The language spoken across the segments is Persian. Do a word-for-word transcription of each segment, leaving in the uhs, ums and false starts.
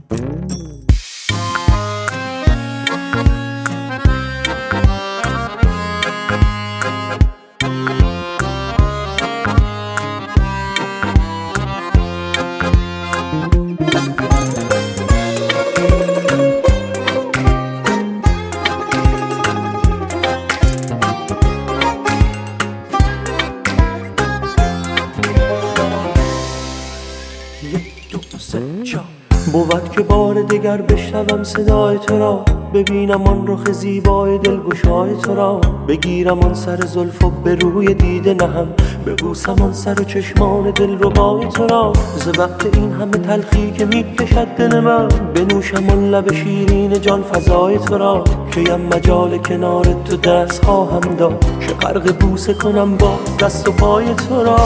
بود که بار دگر بشنوم صدای تو را، ببینم آن رخ زیبای دلگشای تو را، بگیرم آن سر زلف و به روی دیده نهم، ببوسم آن سر و چشمان دلربای تو را. ز وقت این همه تلخی که میکشد دل من، بنوشم آن لب شیرین جان فزای تو را. کیم مجال کنار تو دست خواهم داد، که غرق بوسه کنم با دست و پای تو را.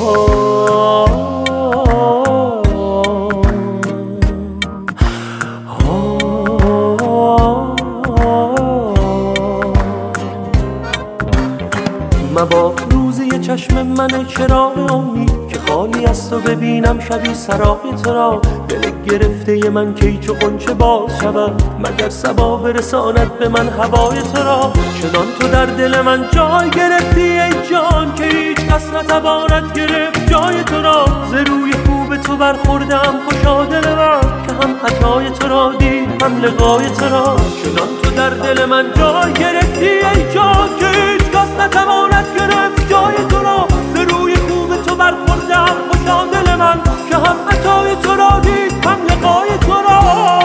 با روزی چشم من چراغ امید که خالی است و ببینم شبی سرای تو را. دل گرفته من کی چو غنچه باز شود، مگر صبا برساند به من هوای تو را. چنان تو در دل من جای گرفتی ای جان، که هیچ کس نتواند گرفت جای تو را. ز روی خوب تو برخوردم خوشا دل من، که هم عطای تو را دید هم لقای تو را. چنان تو در دل من جای گرفتی ای جان، که هیچ کس نتواند گرفت جای تو را. ز روی خوب تو برخوردم خوشا دل من، که هم عطای تو را دید هم لقای تو را.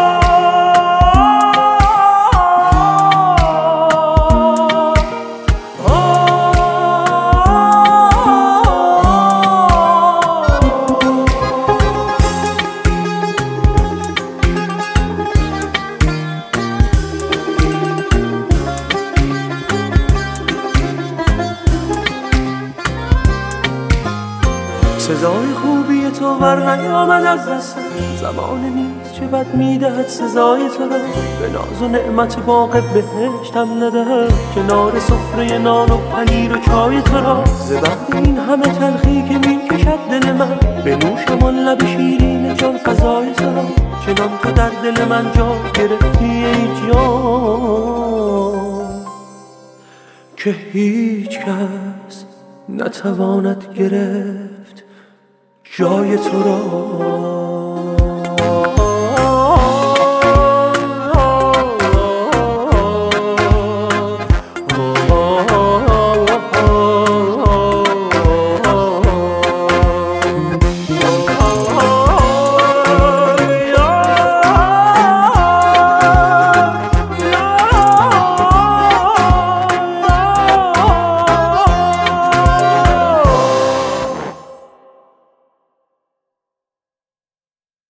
سزای خوبی تو بر نیامد از دستم، زمان نیست چه بد میدهد سزای تو را. به ناز و نعمت باغ بهشتم ندهد، کنار سفره نان و پنیر و چای تو را. ز بعد این همه تلخی که میکشد دل من، بنوشم آن لب شیرین جان فزای تو را. چنان تو در دل من جا گرفتی ای جان، که هیچ کس نتواند گرفت جای تو را.